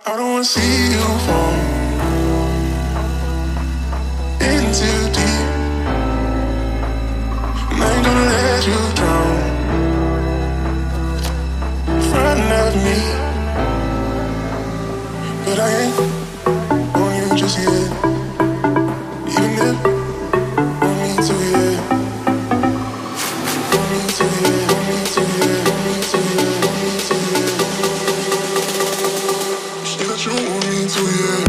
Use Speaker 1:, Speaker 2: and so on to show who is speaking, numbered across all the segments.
Speaker 1: I don't wanna see you fall in too deep. And I ain't gonna let you drown in front of me. But I ain't on you just yet. Even if want me to, yeah. Want me to, yeah. Want me to, yeah. Want me to, yeah. Want me to, yeah. Say that you want me to, yeah.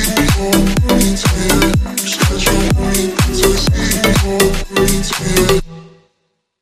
Speaker 2: Yeah.